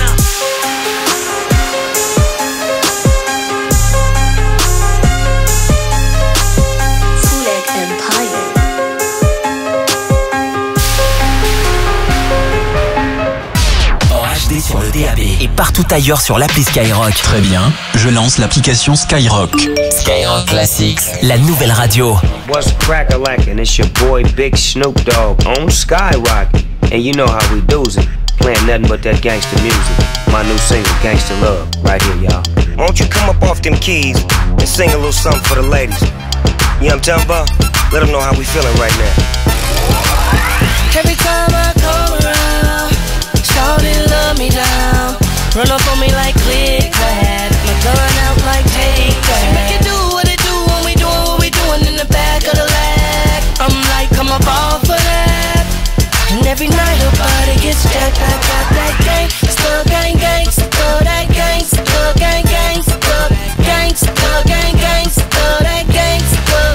Sur le D A B et partout ailleurs sur l'appli Skyrock. Très bien, je lance l'application Skyrock. Skyrock Classics, la nouvelle radio. What's crack-a-lackin'? It's your boy Big Snoop Dogg on Skyrock. And you know how we do's it, playing nothing but that gangster music. My new single, Gangsta Love, right here, y'all. Won't you come up off them keys and sing a little something for the ladies? You know what I'm talking about? Let them know how we feeling right now. Every time I come around, shawty love me down. Run up on me like click clack, my gun out like take that. She make it do what it do when we doing what we doing in the back of the lag. I'm like, come up off of that. And every night her body gets jacked. I got that gang, still gang gang, still that gang, still gang gang, still gang, still gang gang, still that gang, still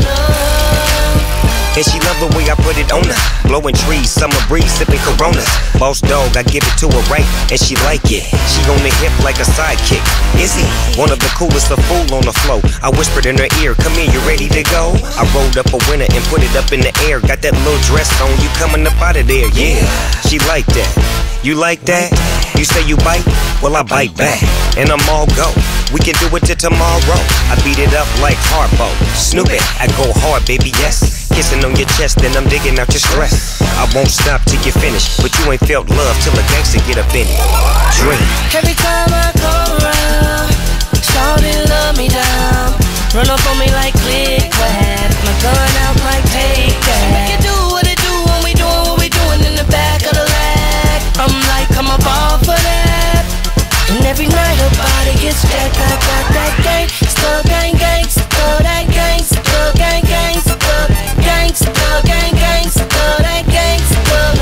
love. And she love the way I put it on her. Blowing trees, summer breeze, sipping Coronas. Boss dog, I give it to her right, and she like it. She on the hip like a sidekick. Is he? One of the coolest, a fool on the flow. I whispered in her ear, come here, you ready to go? I rolled up a winner and put it up in the air. Got that little dress on, you coming up out of there, yeah. She like that. You like that? You say you bite? Well, I bite back, and I'm all go. We can do it till tomorrow. I beat it up like Harpo. Snoop it, I go hard, baby, yes. Kissing on your chest, then I'm digging out your stress. I won't stop till you finish, but you ain't felt love till a gangster get up in it. Dream. Every time I come around, shawty love me down. Run up on me like click clack, my gun out like take that. She make it do what it do when we doing what we doing in the back of the lag. I'm like, come up off of that. And every night her body gets jacked. I got that gang, still gang gang, still that gang, still gang gang, still gang, still gang gang, still that gang, still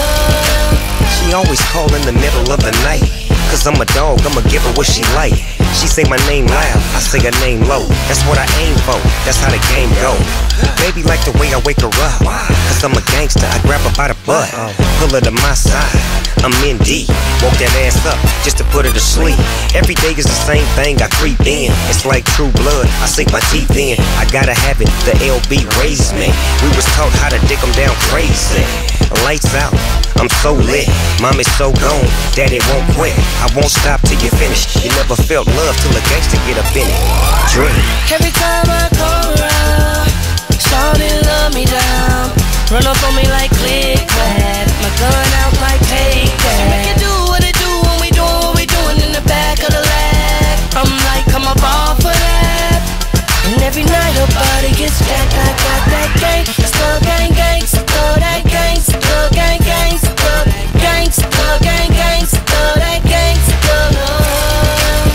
love. She always call in the middle of the night, cause I'm a dog, I'ma give her what she like. She say my name loud, I say her name low. That's what I aim for, that's how the game go. Baby like the way I wake her up, cause I'm a gangster, I grab her by the butt, pull her to my side, I'm in deep. Woke that ass up just to put her to sleep. Every day is the same thing, I creep in. It's like true blood, I sink my teeth in. I gotta have it, the L B raised me. We was taught how to dick them down crazy. Lights out, I'm so lit. Mom is so gone, daddy won't quit. I won't stop till you finish. You never felt love till a gangster get up in it. Dream. Every time I come around, shawty love me down. Run up on me like click clack, my gun out like take that. She make it do what it do when we doing what we doing in the back of the lag. I'm like, come up off of that. And every night her body gets jacked. I got that gang, still gang gang, still that gang, still gang gang, still gang, still gang gang, still that gang, still love.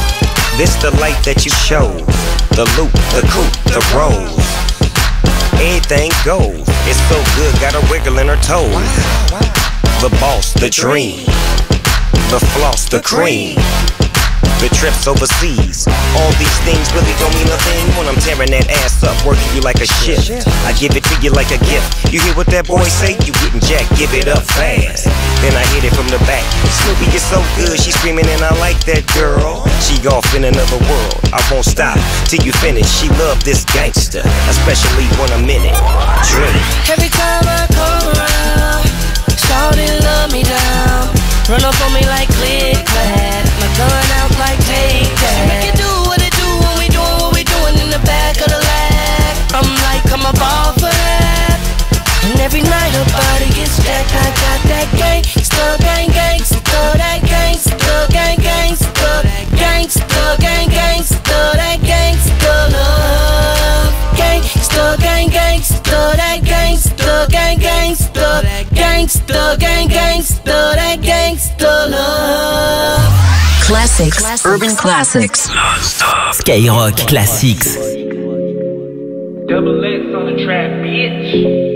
This the light that you show, the loop, the coupe, the rose. Anything goes, it's so good, got her wiggling her toes. The boss, the dream, the floss, the cream, the trips overseas. All these things really don't mean a thing when I'm tearing that ass what's up, working you like a shift. I give it to you like a gift. You hear what that boy say? You getting jacked, give it up fast. Then I hit it from the back. Snoopy is so good, she screaming and I like that girl. She off in another world. I won't stop till you finish. She love this gangster, especially when a minute. Drink. Every time I come around, shawty love me down. Run up on me like click clack, my gun out like take that. She make it do what it do when we doing what we doing in the back of the lag. I'm like, I'm a ball for that. And every night her body gets jacked. I got that gangsta, gang, gangsta, that gangsta, gang, gangsta, gangsta, gang, gangsta, that gangsta love. Gangsta, gang, gangsta, that gangsta, gang, gangsta, gangsta, gang, gangsta, that gangsta love. Classics, classics. Urban Classics. Non-stop. Skyrock Classics. Double X on the trap, bitch.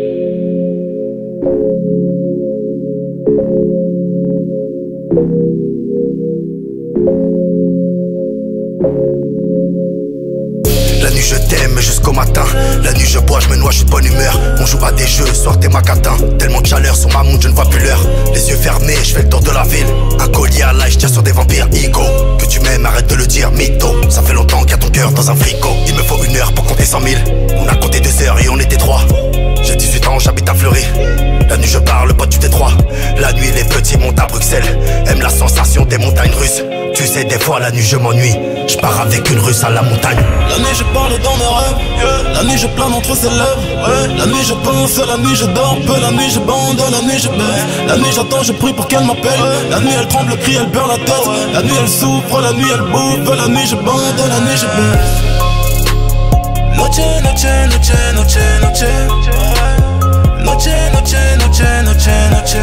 La nuit je t'aime jusqu'au matin. La nuit je bois, je me noie, je suis de bonne humeur. On joue à des jeux, soir t'es ma catin. Tellement de chaleur sur ma montre, je ne vois plus l'heure. Les yeux fermés, je fais le tour de la ville. Un collier à l'ail, je tire sur des vampires. Ego, que tu m'aimes, arrête de le dire, mytho. Ça fait longtemps qu'il y a ton cœur dans un frigo. Il me faut une heure pour compter cent mille. On a compté deux heures et on était trois. J'ai dix-huit ans, j'habite à Fleury. La nuit je parle, pote du Détroit. La nuit les petits montent à Bruxelles. Aime la sensation des montagnes russes. Tu sais des fois la nuit je m'ennuie. Je pars avec une russe à la montagne. La nuit je parle dans mes rêves, yeah. La nuit je plane entre ses lèvres, ouais. La nuit je pense, la nuit je dors peu. La nuit je bande, la nuit je baisse. La nuit j'attends, je prie pour qu'elle m'appelle, ouais. La nuit elle tremble, crie, elle beurre la tête, ouais. La nuit elle souffre, la nuit elle bouffe. La nuit je bande, la nuit je baisse. Noche, noche, noche, noche, noche. Noche, noche, noche, noche, noche.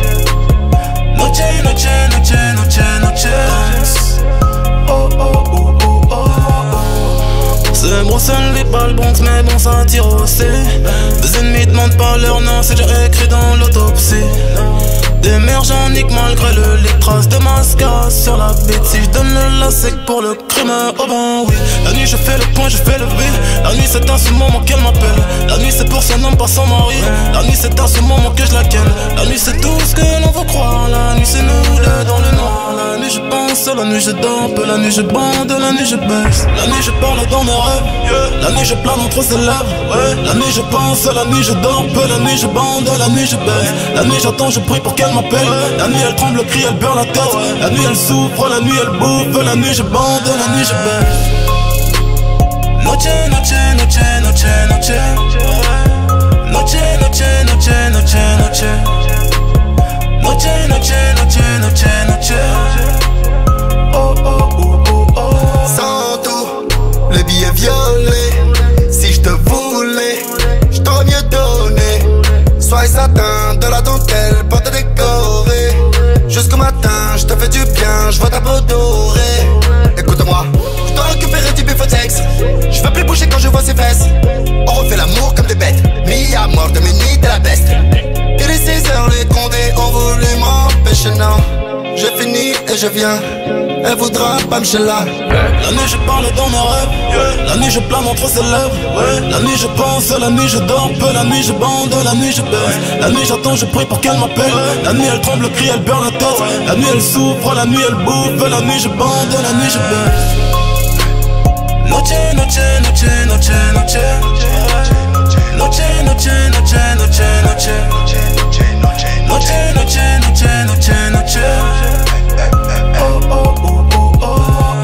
Noche, noche, noche, noche, noche. Oh, oh, oh, oh, oh, oh. C'est Bruxelles, les balles bronze, mais bon ça tire aussi. Des ennemis demandent pas leur nom, c'est déjà écrit dans l'autopsie. Des mères j'en nique malgré le lit, traces de mascara sur la bite. Si je donne le lacet pour le crime, oh ben oui. La nuit je fais le point, je fais le vide. La nuit c'est à ce moment qu'elle m'appelle. La nuit c'est pour son homme, pas son mari. La nuit c'est à ce moment que je la ken. La nuit c'est tout ce que l'on veut croire. La nuit c'est nous deux dans le noir. La nuit je pense, la nuit je dors peu. La nuit je bande, la nuit je baisse. La nuit je parle dans mes rêves, yeah. La nuit je plane entre ses lèvres, ouais. La nuit je pense, la nuit je dors peu. La nuit je bande, la nuit je baisse. La nuit j'attends, je prie pour qu'elle m'appelle. La nuit elle tremble, crie, elle beurre la tête. La nuit elle souffre, la nuit elle bouffe. La nuit je bande, la nuit je baisse. Noche, noche, noche, noche, noche. Noche, noche, noche, noche, noche. Noche, noche, noche, noche, noche. Oh, oh, oh, oh, oh. Sans tout, le billet violet. Si je te voulais, je t'aurais mieux donné. Sois satin, de la dentelle, porte décorée. Jusqu'au matin, je te fais du bien, je vois ta peau dorée. Écoute-moi, je dois récupérer du bifotex. Je veux plus bouger quand je vois ses fesses. On refait l'amour comme des bêtes. Mis à mort de mes nuits de la peste. Il est six heures, les condés ont voulu m'empêcher, non. Je finis et je viens. Elle voudra pas me là. La nuit je parle dans mes rêves, yeah. La nuit je plane entre ses lèvres, ouais. La nuit je pense, la nuit je dors peu. La nuit je bande, la nuit je baisse. La nuit j'attends, je prie pour qu'elle m'appelle. La nuit elle tremble, crie, elle beurre la tête. La nuit elle souffre, la nuit elle bouffe. La nuit je bande, la nuit je baisse. Noche, noche, noche, noche, noche. Noche, noche, noche, noche, noche. Noche, noche, noche, noche, noche. Oh, oh, oh, oh, oh.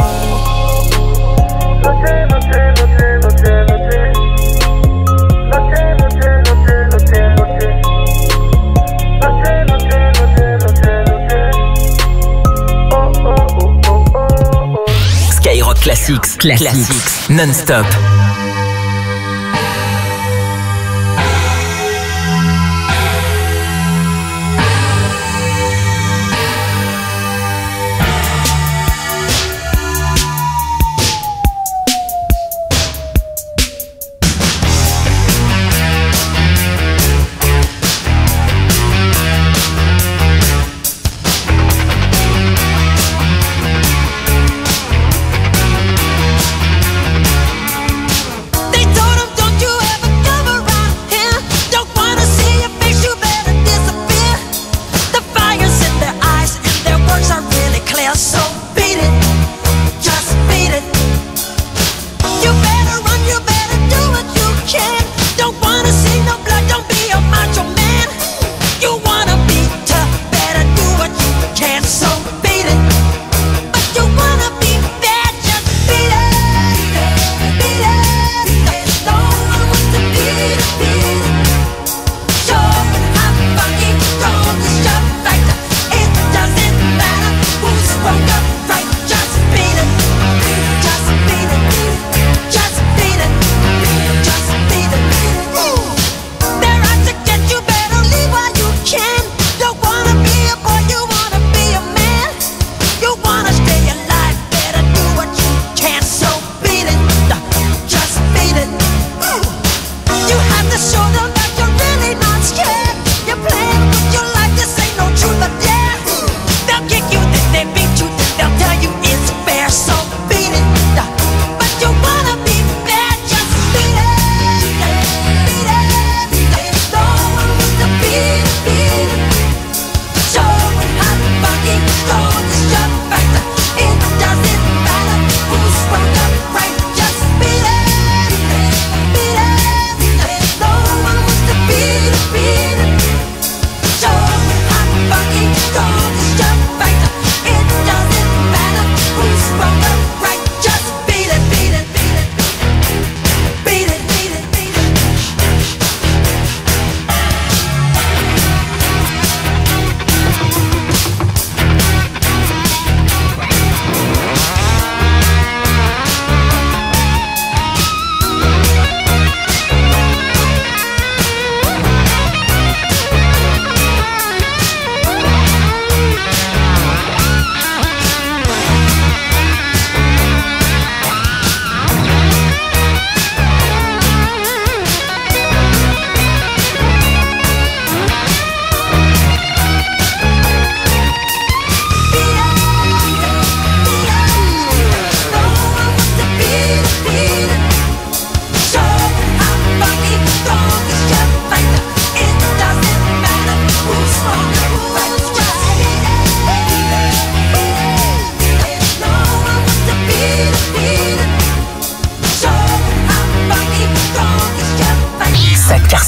Noche, noche, noche, noche, noche. Noche, noche, noche, noche, noche. Noche, noche, noche, noche, noche. Oh, oh, oh, oh, oh, oh. Skyrock Classics, Classics, non-stop.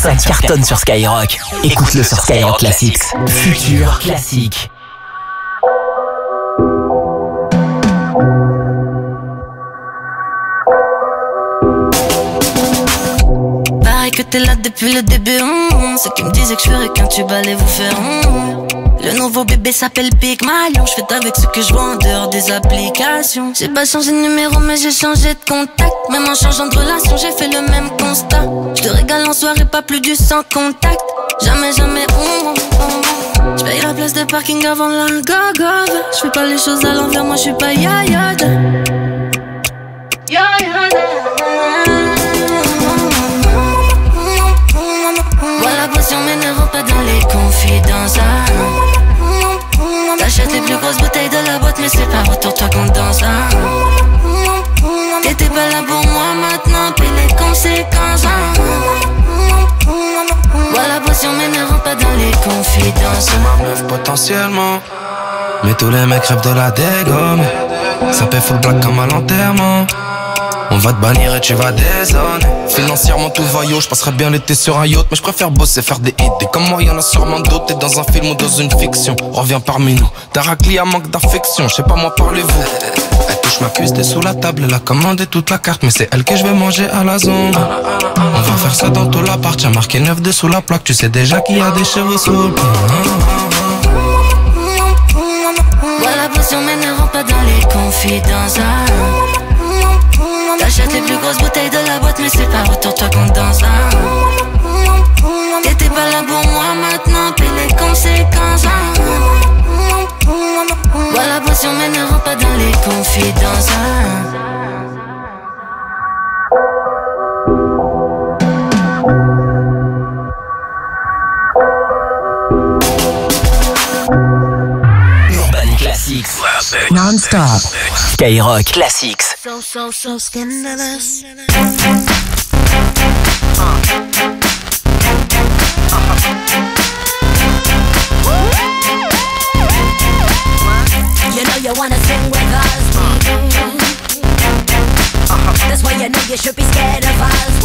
Ça cartonne sur Skyrock. Écoute-le sur Skyrock Classics. Futur classique. Pareil que t'es là depuis le début, hum, ceux qui me disaient que je ferais qu'un tube allait vous faire hum. Le nouveau bébé s'appelle Big Malion. Je fais avec ce que je vois en dehors des applications. J'ai pas changé de numéro mais j'ai changé de contact. Même en changeant de relation j'ai fait le même constat. Je te régale en soirée, pas plus du sans contact. Jamais, jamais, hum, hum, hum. Je paye la place de parking avant la gogo. Je fais pas les choses à l'envers, moi je suis pas yayada. Yayada. Voilà, potion mais ne rentre pas dans les confidences. T'achètes les plus grosses bouteilles de la boîte mais c'est pas autour toi qu'on danse. T'étais pas là pour moi, maintenant paie les conséquences. Voilà, potion mais ne rentre pas dans les confidences. C'est ma meuf potentiellement, mais tous les mecs rêvent de la dégomme. Ça paie full black comme à l'enterrement. On va te bannir et tu vas dézonner. Financièrement tout va yo, je passerai bien l'été sur un yacht. Mais je préfère bosser, faire des hits. Et comme moi y'en a sûrement d'autres. T'es dans un film ou dans une fiction, reviens parmi nous. T'as raclé à manque d'affection, je sais pas moi parlez-vous. Elle touche ma cuisse, t'es sous la table. Elle a commandé toute la carte, mais c'est elle que je vais manger à la zone. On va faire ça dans tout l'appart. Y'a marqué neuf deux sous la plaque. Tu sais déjà qu'il y a des cheveux sous le pied. Voilà, potion mais ne rentre pas dans les confidences. T'achètes les plus grosses bouteilles de la boîte mais c'est pas autour toi qu'on danse. T'étais pas là pour moi, maintenant paie les conséquences. Voilà, potion mais ne rentre pas dans les confidences. Urban Classics. Non-stop. Skyrock Classics. So, so, so scandalous. You know you wanna sing with us, that's why you know you should be scared of us.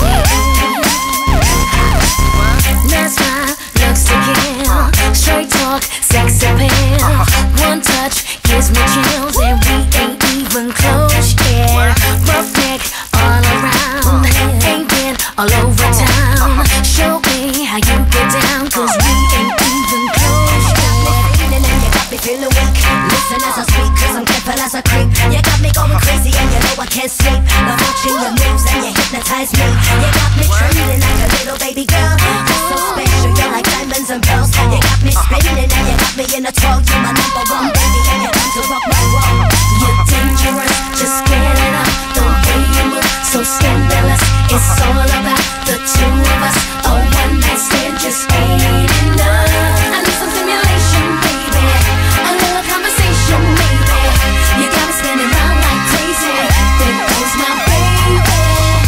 That's my looks to kill. Straight talk, sex appeal. One touch gives me chills and we ain't even close yet. Rough neck all around, ain't been all over town. Show me how you get down, cause we ain't even close yet. And you got me feeling weak. Listen as I speak, cause I'm careful as I creep. You got me going crazy and you know I can't sleep. Love watching your moves and you hypnotize me. You got me trembling like a little baby girl. You're so special, you're like diamonds and pearls. You got me spinning and you got me in a twirl. You're my number one baby and you're time to rock my world. You're dangerous, just get it up. The way you move, so scandalous. It's all about the two of us. A one night stand just ain't enough. I need some stimulation, baby. A little conversation, maybe. You got me spinning round like crazy. There goes my baby.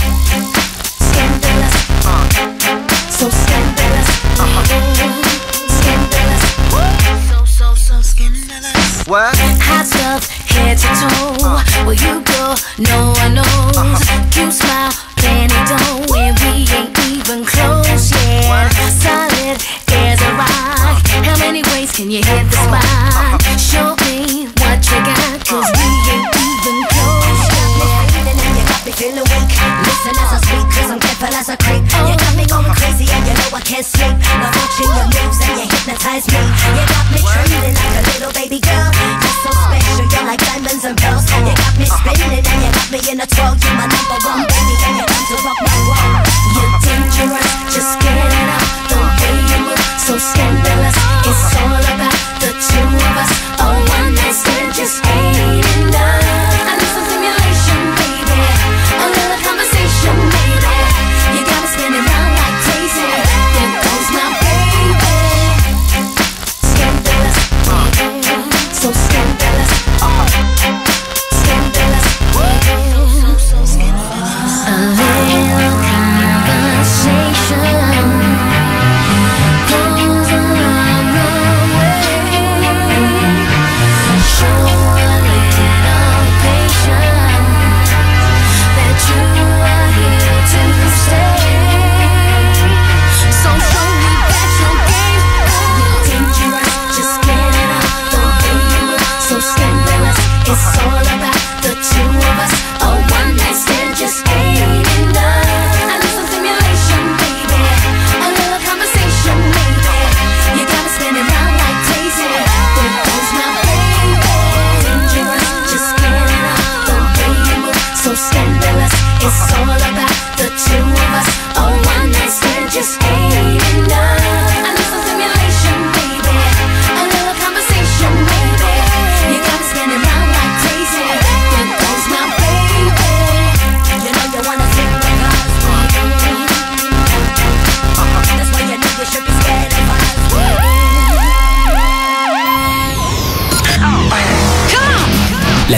Scandalous, so scandalous. Scandalous, so, so, so scandalous. What? Hot stuff, head to toe. Where you go, no one knows. Cute smile, plenty dough, and we ain't even close yet. Solid as a rock. How many ways can you hit the spot? Show me what you got, cause we ain't even close yet. And you got me feeling weak. Listen as I speak, cause I'm careful as I creep. You got me going crazy and you know I can't sleep. Love watching your moves and you hypnotize me. You got me trembling like a little baby girl. You're so special, you're like diamonds and pearls. You got me spinning and you got me in a twirl. You're my number one baby and you're time to rock my world. You're dangerous, just get it up. The way you move, so scandalous. It's all about the two of us. A one night stand just ain't enough. I need some stimulation, baby. A little conversation, baby. You got me spinning round like crazy. There goes my baby. Scandalous, so scandalous. Scandalous, so, so, so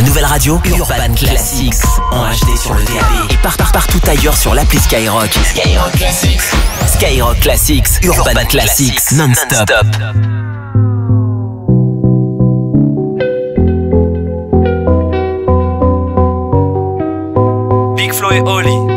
La nouvelle radio Urban Classics en H D sur le D A B et par, par, partout ailleurs sur l'appli Skyrock. Skyrock Classics. Skyrock Classics, Urban, Urban Classics, non-stop. Non-stop.